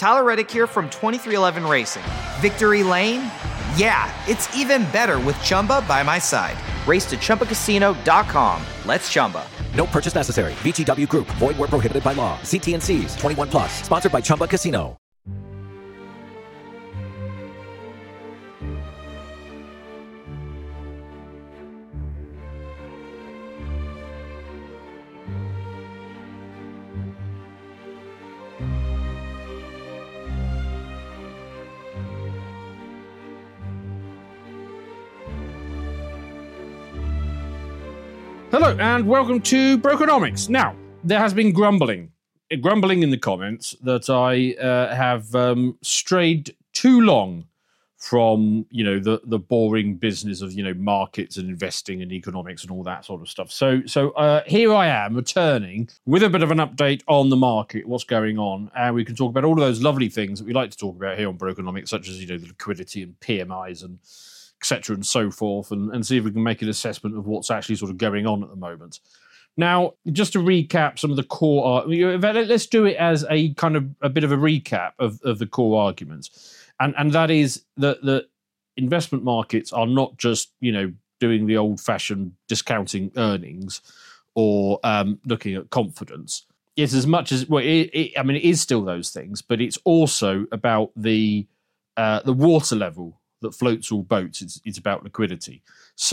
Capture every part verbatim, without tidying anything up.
Tyler Reddick here from twenty-three eleven Racing. Victory Lane? Yeah, it's even better with Chumba by my side. Race to Chumba Casino dot com. Let's Chumba. No purchase necessary. V G W Group. Void where prohibited by law. See T and C's. twenty-one plus. Sponsored by Chumba Casino. Hello and welcome to Brokenomics. Now, there has been grumbling, grumbling in the comments that I uh, have um, strayed too long from, you know, the, the boring business of, you know, markets and investing and economics and all that sort of stuff. So, so uh, here I am returning with a bit of an update on the market, what's going on, and we can talk about all of those lovely things that we like to talk about here on Brokenomics, such as, you know, the liquidity and P M Is and et cetera and so forth, and, and see if we can make an assessment of what's actually sort of going on at the moment. Now, just to recap some of the core, let's do it as a kind of a bit of a recap of, of the core arguments. And and that is that the investment markets are not just, you know, doing the old-fashioned discounting earnings or um, looking at confidence. It's as much as, well, it, it, I mean, it is still those things, but it's also about the uh, the water level that floats all boats. It's, it's about liquidity.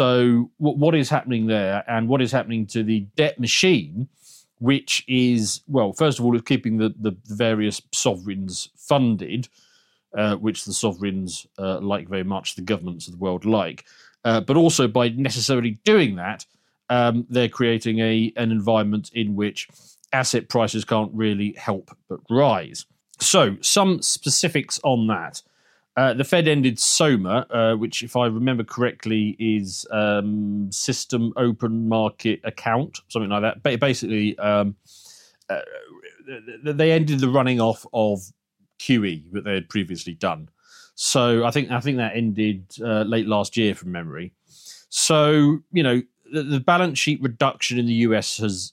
So w- what is happening there, and what is happening to the debt machine, which is, well, first of all, it's keeping the, the various sovereigns funded, uh, which the sovereigns uh, like very much, the governments of the world like. Uh, but also by necessarily doing that, um, they're creating a an environment in which asset prices can't really help but rise. So some specifics on that. Uh, the Fed ended SOMA, uh, which, if I remember correctly, is um, System Open Market Account, something like that. Ba- basically, um, uh, they ended the running off of Q E that they had previously done. So I think I think that ended uh, late last year, from memory. So, you know, the, the balance sheet reduction in the U S has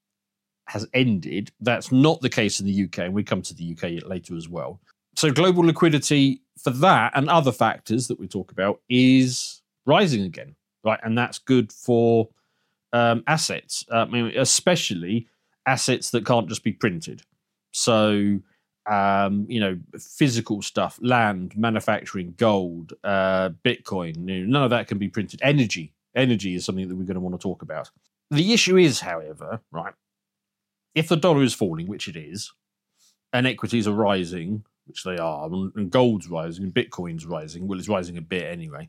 has ended. That's not the case in the U K, and we come to the U K later as well. So global liquidity for that and other factors that we talk about is rising again, right? And that's good for um, assets, uh, I mean, especially assets that can't just be printed. So, um, you know, physical stuff, land, manufacturing, gold, uh, Bitcoin, you know, none of that can be printed. Energy, energy is something that we're going to want to talk about. The issue is, however, right, if the dollar is falling, which it is, and equities are rising, which they are, and gold's rising, and Bitcoin's rising. Well, it's rising a bit anyway.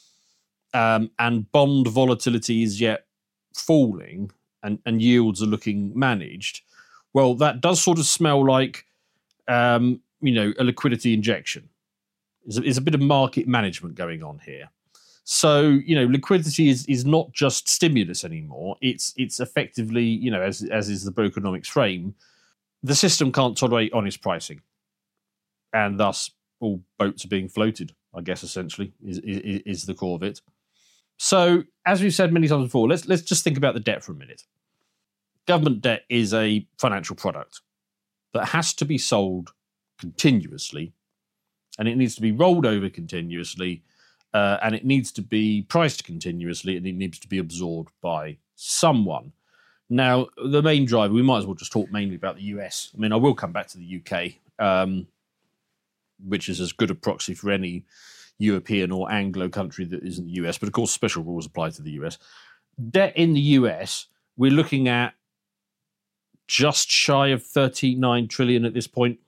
Um, and bond volatility is yet falling, and, and yields are looking managed. Well, that does sort of smell like, um, you know, a liquidity injection. There's a, there's a bit of market management going on here. So, you know, liquidity is is not just stimulus anymore. It's it's effectively, you know, as as is the Brokenomics frame, the system can't tolerate honest pricing. And thus, all boats are being floated, I guess, essentially, is, is, is the core of it. So, as we've said many times before, let's let's just think about the debt for a minute. Government debt is a financial product that has to be sold continuously, and it needs to be rolled over continuously, uh, and it needs to be priced continuously, and it needs to be absorbed by someone. Now, the main driver, we might as well just talk mainly about the U S. I mean, I will come back to the U K, um, which is as good a proxy for any European or Anglo country that isn't the U S. But of course, special rules apply to the U S. Debt in the U S, we're looking at just shy of thirty-nine trillion at this point.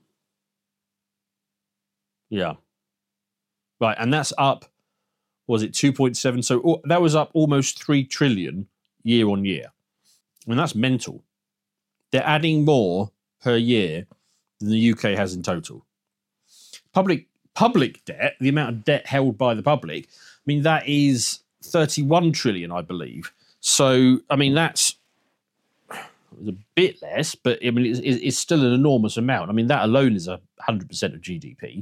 Yeah. Right, and that's up, was it two point seven? So oh, that was up almost three trillion year on year. I mean, that's mental. They're adding more per year than the U K has in total. Public public debt, the amount of debt held by the public, I mean, that is thirty-one trillion, I believe. So, I mean, that's a bit less, but I mean, it's, it's still an enormous amount. I mean, that alone is a one hundred percent of G D P.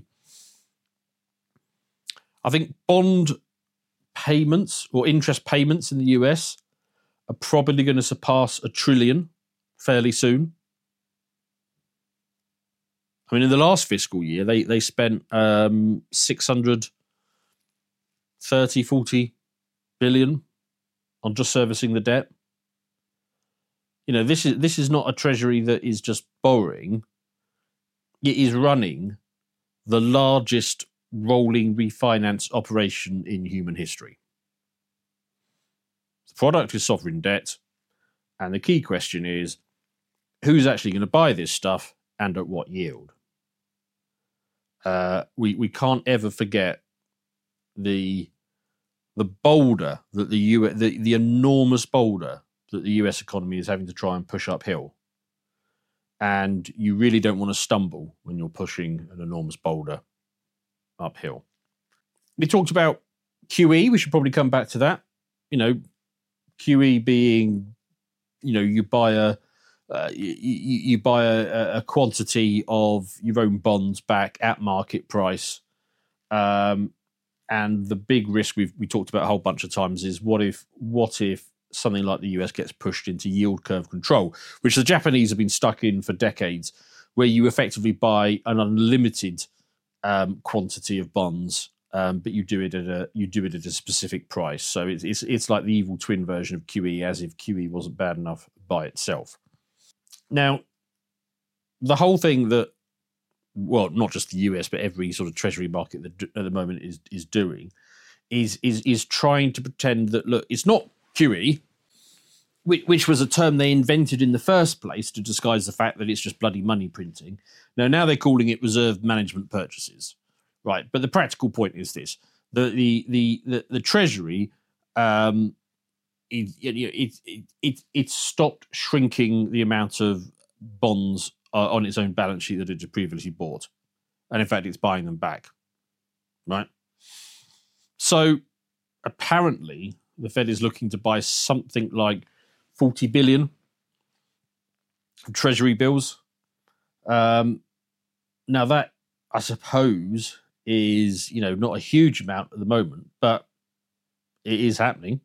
I think bond payments or interest payments in the U S are probably going to surpass a trillion fairly soon. I mean, in the last fiscal year, they, they spent um, six hundred thirty, forty billion on just servicing the debt. You know, this is this is not a treasury that is just borrowing. It is running the largest rolling refinance operation in human history. The product is sovereign debt, and the key question is, who's actually going to buy this stuff and at what yield? Uh, we we can't ever forget the the boulder that the U S, the, the enormous boulder that the U S economy is having to try and push uphill. And you really don't want to stumble when you're pushing an enormous boulder uphill. We talked about Q E. We should probably come back to that. You know, Q E being, you know, you buy a uh, you, you buy a, a quantity of your own bonds back at market price. Um, and the big risk we've we talked about a whole bunch of times is what if what if something like the U S gets pushed into yield curve control, which the Japanese have been stuck in for decades, where you effectively buy an unlimited um, quantity of bonds, um, but you do it at a you do it at a specific price. So it's, it's it's like the evil twin version of Q E, as if Q E wasn't bad enough by itself. Now, the whole thing that, well, not just the U S, but every sort of treasury market that at the moment is is doing, is is is trying to pretend that, look, it's not Q E, which, which was a term they invented in the first place to disguise the fact that it's just bloody money printing. Now, now they're calling it reserve management purchases, right? But the practical point is this: the the the the, the Treasury, um, it, it it it it stopped shrinking the amount of bonds uh, on its own balance sheet that it had previously bought, and in fact, it's buying them back, right? So apparently, the Fed is looking to buy something like forty billion of Treasury bills. Um, now that, I suppose, is, you know, not a huge amount at the moment, but it is happening.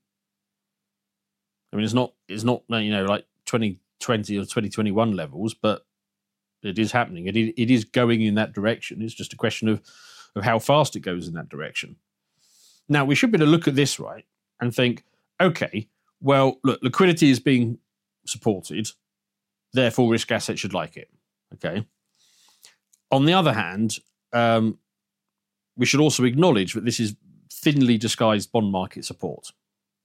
I mean, it's not, it's not, you know, like twenty twenty or twenty twenty-one levels, but it is happening. It is, it is going in that direction. It's just a question of, of how fast it goes in that direction. Now, we should be able to look at this, right, and think, okay, well, look, liquidity is being supported, therefore risk assets should like it, okay? On the other hand, um, we should also acknowledge that this is thinly disguised bond market support.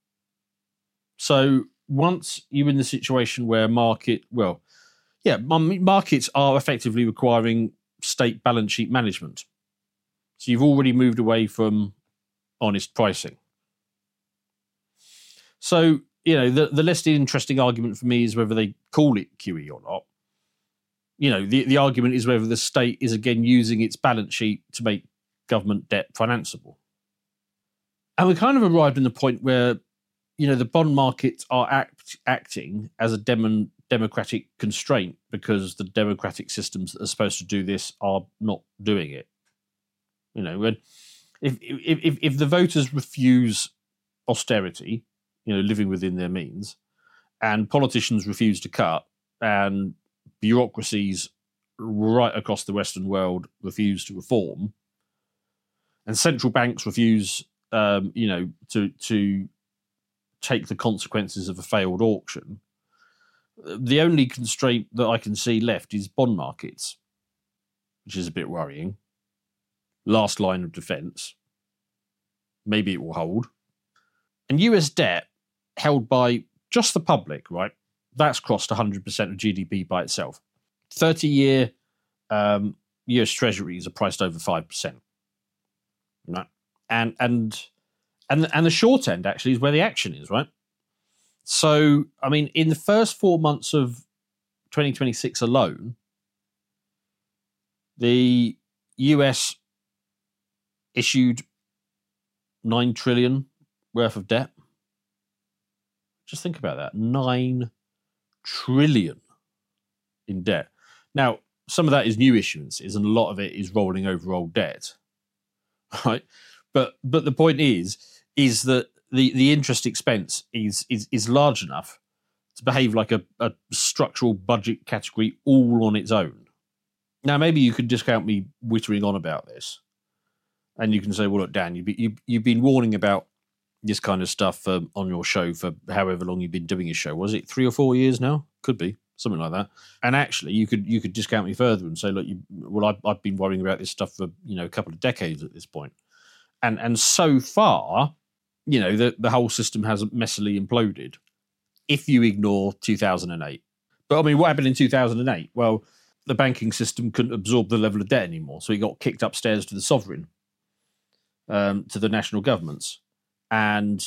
So once you're in the situation where market, well, yeah, markets are effectively requiring state balance sheet management. So you've already moved away from honest pricing. So, you know, the, the less interesting argument for me is whether they call it Q E or not. You know, the, the argument is whether the state is again using its balance sheet to make government debt financeable. And we kind of arrived in the point where, you know, the bond markets are act, acting as a dem- democratic constraint because the democratic systems that are supposed to do this are not doing it. You know, when if if if, if the voters refuse austerity, you know, living within their means, and politicians refuse to cut, and bureaucracies right across the Western world refuse to reform, and central banks refuse, um, you know, to to take the consequences of a failed auction, the only constraint that I can see left is bond markets, which is a bit worrying. Last line of defence. Maybe it will hold. And U S debt held by just the public, right? That's crossed one hundred percent of G D P by itself. thirty-year um, U S Treasuries are priced over five percent. Right? And, and, and, the, and the short end, actually, is where the action is, right? So, I mean, in the first four months of twenty twenty-six alone, the U S issued nine trillion worth of debt. Just think about that. nine trillion in debt. Now, some of that is new issuances and a lot of it is rolling over old debt. Right? But but the point is, is that the, the interest expense is, is is large enough to behave like a, a structural budget category all on its own. Now, maybe you could discount me wittering on about this. And you can say, well, look, Dan, you've been, you, you've been warning about this kind of stuff um, on your show for however long you've been doing your show. Was it three or four years now? Could be. Something like that. And actually, you could you could discount me further and say, look, you, well, I've, I've been worrying about this stuff for, you know, a couple of decades at this point. And and so far, you know, the, the whole system has messily imploded if you ignore two thousand eight. But, I mean, what happened in two thousand eight? Well, the banking system couldn't absorb the level of debt anymore, so it got kicked upstairs to the sovereign, um, to the national governments. And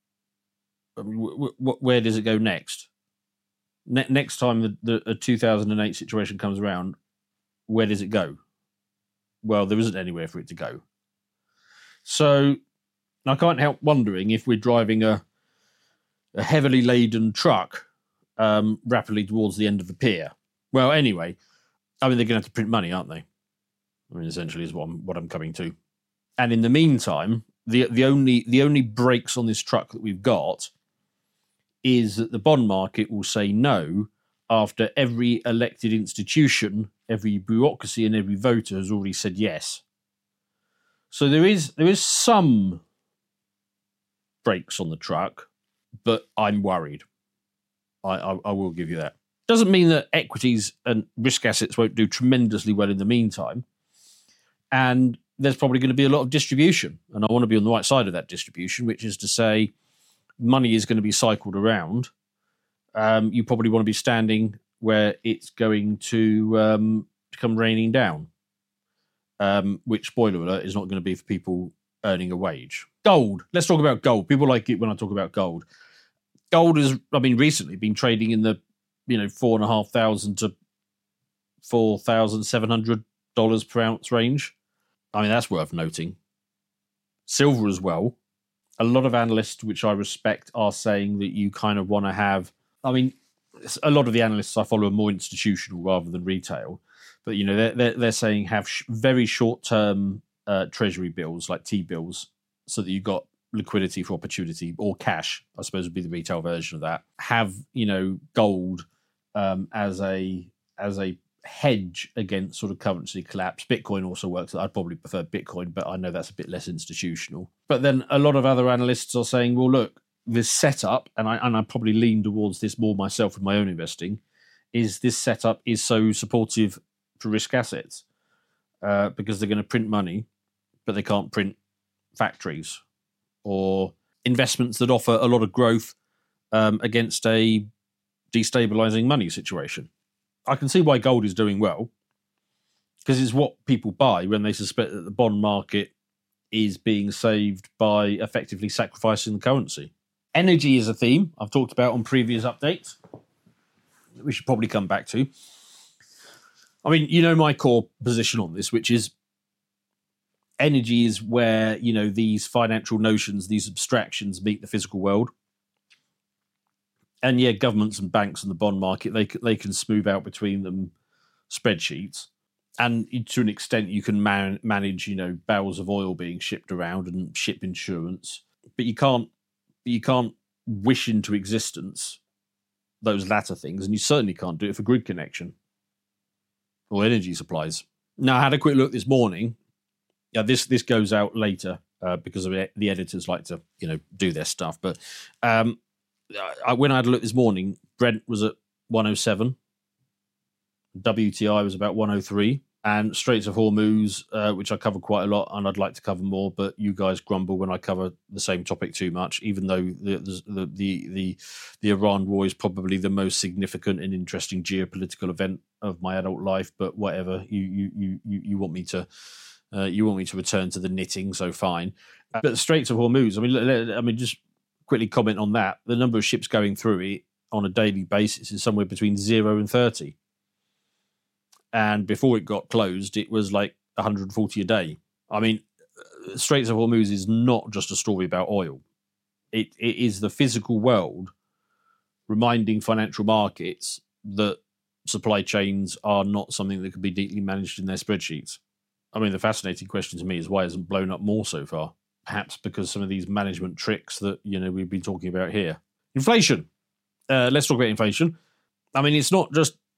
I mean, w- w- where does it go next? Ne- next time the, the a two thousand eight situation comes around, where does it go? Well, there isn't anywhere for it to go. So I can't help wondering if we're driving a, a heavily laden truck um, rapidly towards the end of the pier. Well, anyway, I mean, they're going to have to print money, aren't they? I mean, essentially is what I'm, what I'm coming to. And in the meantime, the the only the only brakes on this truck that we've got is that the bond market will say no after every elected institution, every bureaucracy and every voter has already said yes. So there is there is some brakes on the truck, but I'm worried. I, I, I will give you that. Doesn't mean that equities and risk assets won't do tremendously well in the meantime. And there's probably going to be a lot of distribution. And I want to be on the right side of that distribution, which is to say money is going to be cycled around. Um, you probably want to be standing where it's going to, um, to come raining down, um, which, spoiler alert, is not going to be for people earning a wage. Gold. Let's talk about gold. People like it when I talk about gold. Gold has, I mean, recently been trading in the, you know, four and a half thousand to four thousand seven hundred dollars per ounce range. I mean, that's worth noting. Silver as well. A lot of analysts, which I respect, are saying that you kind of want to have, I mean, a lot of the analysts I follow are more institutional rather than retail, but, you know, they're, they're, they're saying have sh- very short-term uh, treasury bills, like T-bills, so that you've got liquidity for opportunity, or cash, I suppose would be the retail version of that. Have, you know, gold um, as a as a hedge against sort of currency collapse. Bitcoin also works. I'd probably prefer Bitcoin, but I know that's a bit less institutional. But then a lot of other analysts are saying, well, look, this setup, and I and I probably lean towards this more myself with my own investing, is this setup is so supportive for risk assets uh, because they're going to print money, but they can't print factories or investments that offer a lot of growth um, against a destabilizing money situation. I can see why gold is doing well, because it's what people buy when they suspect that the bond market is being saved by effectively sacrificing the currency. Energy is a theme I've talked about on previous updates. We should probably come back to. I mean, you know my core position on this, which is energy is where, you know, these financial notions, these abstractions meet the physical world. And yeah, governments and banks and the bond market, they they can smooth out between them spreadsheets. And to an extent, you can man- manage, you know, barrels of oil being shipped around and ship insurance. But you can't you can't wish into existence those latter things. And you certainly can't do it for grid connection or energy supplies. Now, I had a quick look this morning. Yeah, this this goes out later uh, because of it. The editors like to, you know, do their stuff. But um, I, when I had a look this morning, Brent was at one oh seven. W T I was about one oh three. And Straits of Hormuz, uh, which I cover quite a lot, and I'd like to cover more, but you guys grumble when I cover the same topic too much, even though the the the the, the Iran war is probably the most significant and interesting geopolitical event of my adult life. But whatever, you you you you, you want me to uh, you want me to return to the knitting, so fine. Uh, but the Straits of Hormuz, I mean, I mean, just quickly comment on that. The number of ships going through it on a daily basis is somewhere between zero and thirty. And before it got closed, it was like one hundred forty a day. I mean, Straits of Hormuz is not just a story about oil. It It is the physical world reminding financial markets that supply chains are not something that can be deeply managed in their spreadsheets. I mean, the fascinating question to me is why it hasn't blown up more so far? Perhaps because some of these management tricks that, you know, we've been talking about here. Inflation. Uh, let's talk about inflation. I mean, it's not just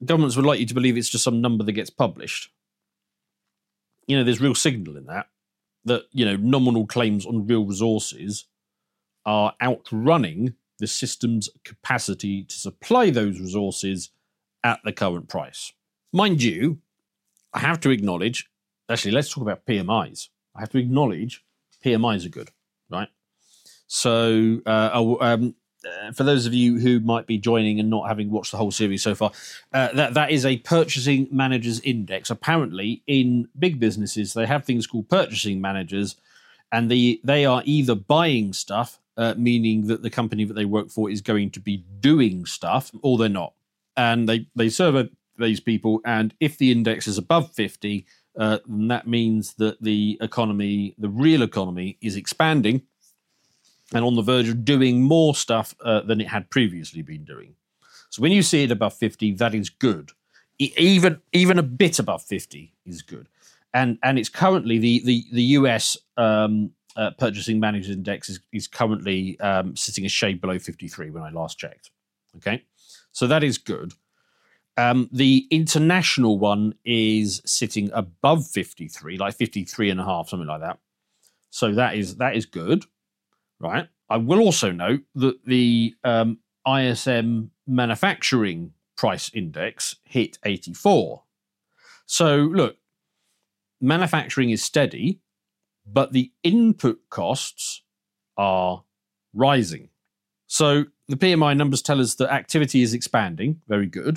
governments would like you to believe it's just some number that gets published. You know, there's real signal in that, that, you know, nominal claims on real resources are outrunning the system's capacity to supply those resources at the current price. Mind you, I have to acknowledge, actually, let's talk about P M Is. I have to acknowledge P M Is are good, right? So, uh, um, uh, for those of you who might be joining and not having watched the whole series so far, uh, that that is a purchasing managers index. Apparently, in big businesses, they have things called purchasing managers, and the they are either buying stuff, uh, meaning that the company that they work for is going to be doing stuff, or they're not. And they they survey these people, and if the index is above fifty, uh, then that means that the economy, the real economy, is expanding and on the verge of doing more stuff uh, than it had previously been doing. So when you see it above fifty, that is good. E- even even a bit above fifty is good. And and it's currently, the the, the U S um, uh, Purchasing Managers Index is, is currently um, sitting a shade below fifty-three when I last checked. Okay, so that is good. Um, the international one is sitting above fifty-three, like fifty-three and a half, something like that. So that is that is good. Right. I will also note that the um, I S M Manufacturing Price Index hit eighty-four. So, look, manufacturing is steady, but the input costs are rising. So the P M I numbers tell us that activity is expanding. Very good.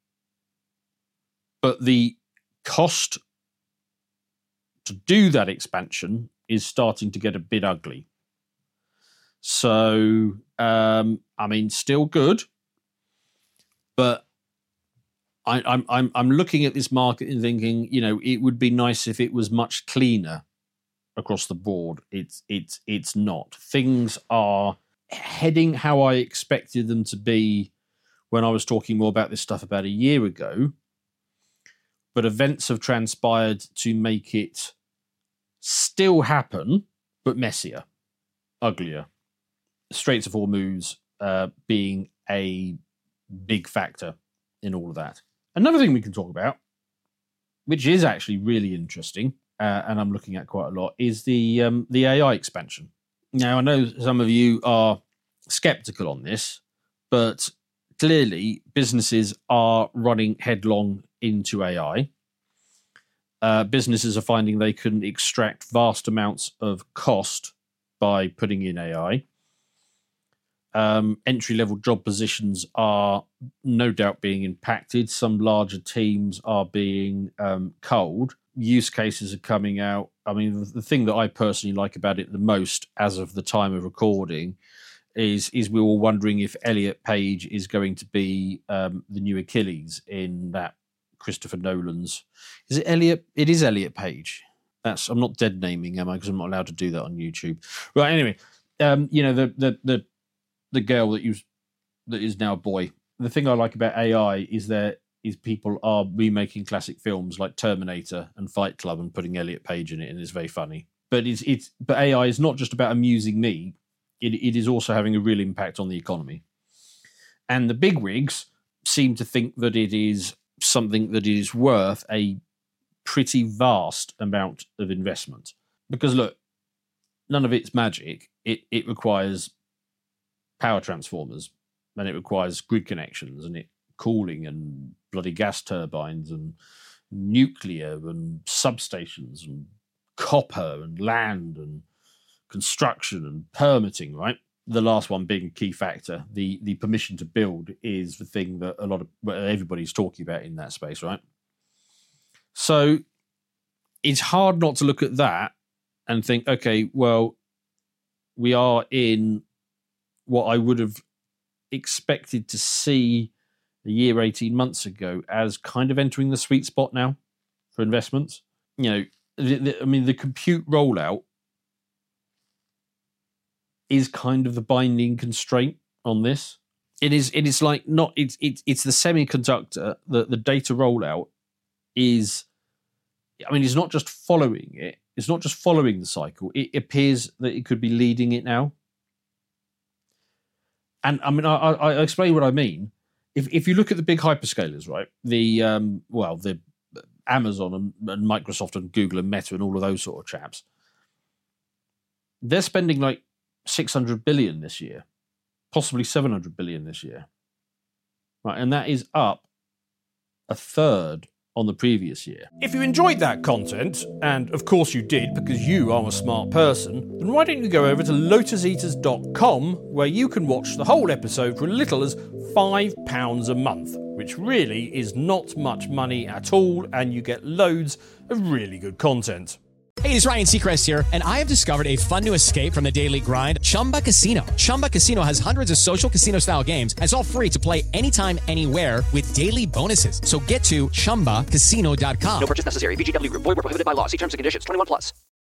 But the cost to do that expansion is starting to get a bit ugly. So, um, I mean, still good, but I, I'm I'm I'm looking at this market and thinking, you know, it would be nice if it was much cleaner across the board. It's it's it's not. Things are heading how I expected them to be when I was talking more about this stuff about a year ago, but events have transpired to make it still happen, but messier, uglier. Straits of Hormuz uh, being a big factor in all of that. Another thing we can talk about, which is actually really interesting, uh, and I'm looking at quite a lot, is the um, the A I expansion. Now, I know some of you are skeptical on this, but clearly businesses are running headlong into A I. Uh, businesses are finding they can extract vast amounts of cost by putting in A I. Um, entry-level job positions are no doubt being impacted. Some larger teams are being um, culled. Use cases are coming out. I mean, the, the thing that I personally like about it the most, as of the time of recording, is is we were wondering if Elliot Page is going to be um, the new Achilles in that Christopher Nolan's. Is it Elliot? It is Elliot Page. That's I'm not dead naming, am I? Because I'm not allowed to do that on YouTube. Right. Anyway, um, you know the the the. the girl that you that is now a boy. The thing I like about A I is that is people are remaking classic films like Terminator and Fight Club and putting Elliot Page in it, and it's very funny. But it's it's but A I is not just about amusing me; it it is also having a real impact on the economy. And the bigwigs seem to think that it is something that is worth a pretty vast amount of investment. Because look, none of it's magic. It it requires power transformers, and it requires grid connections, and it cooling and bloody gas turbines and nuclear and substations and copper and land and construction and permitting, right? The last one being a key factor. The the permission to build is the thing that a lot of well, everybody's talking about in that space, right? So it's hard not to look at that and think, okay, well, we are in what I would have expected to see a year, eighteen months ago as kind of entering the sweet spot now for investments. You know, the, the, I mean, the compute rollout is kind of the binding constraint on this. It is, it is like not, it's, it's, it's the semiconductor, the, the data rollout is, I mean, it's not just following it. It's not just following the cycle. It appears that it could be leading it now. And I mean, I, I, I explain what I mean. if if you look at the big hyperscalers, right? The um, well, the Amazon and, and Microsoft and Google and Meta and all of those sort of chaps, they're spending like six hundred billion this year, possibly seven hundred billion this year, right? And that is up a third on the previous year. If you enjoyed that content, and of course you did because you are a smart person, then why don't you go over to lotus eaters dot com where you can watch the whole episode for as little as five pounds a month, which really is not much money at all, and you get loads of really good content. Hey, it's Ryan Seacrest here, and I have discovered a fun new escape from the daily grind, Chumba Casino. Chumba Casino has hundreds of social casino-style games, and it's all free to play anytime, anywhere with daily bonuses. So get to chumba casino dot com. No purchase necessary. V G W Group. Void where prohibited by law. See terms and conditions. twenty-one plus.